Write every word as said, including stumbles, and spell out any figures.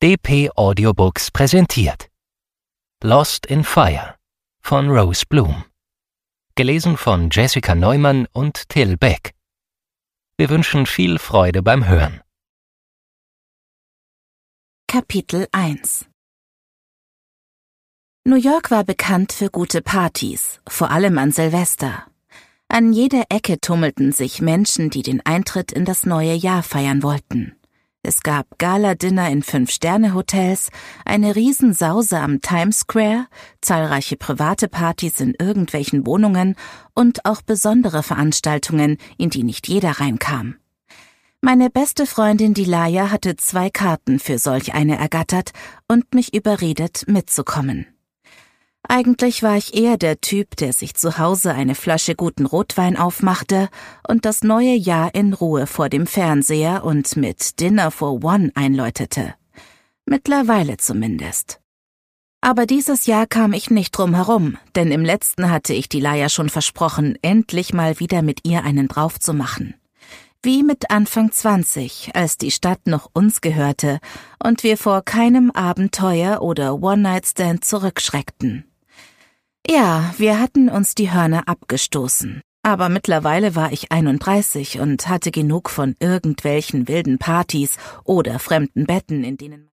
D P Audiobooks präsentiert Lost in Fire von Rose Bloom. Gelesen von Jessica Neumann und Till Beck. Wir wünschen viel Freude beim Hören. Kapitel eins. New York war bekannt für gute Partys, vor allem an Silvester. An jeder Ecke tummelten sich Menschen, die den Eintritt in das neue Jahr feiern wollten. Es gab Gala-Dinner in Fünf-Sterne-Hotels, eine Riesensause am Times Square, zahlreiche private Partys in irgendwelchen Wohnungen und auch besondere Veranstaltungen, in die nicht jeder reinkam. Meine beste Freundin Dilaya hatte zwei Karten für solch eine ergattert und mich überredet, mitzukommen. Eigentlich war ich eher der Typ, der sich zu Hause eine Flasche guten Rotwein aufmachte und das neue Jahr in Ruhe vor dem Fernseher und mit Dinner for One einläutete. Mittlerweile zumindest. Aber dieses Jahr kam ich nicht drum herum, denn im letzten hatte ich Dilaya schon versprochen, endlich mal wieder mit ihr einen drauf zu machen. Wie mit Anfang zwanzig, als die Stadt noch uns gehörte und wir vor keinem Abenteuer oder One-Night-Stand zurückschreckten. Ja, wir hatten uns die Hörner abgestoßen, aber mittlerweile war ich einunddreißig und hatte genug von irgendwelchen wilden Partys oder fremden Betten, in denen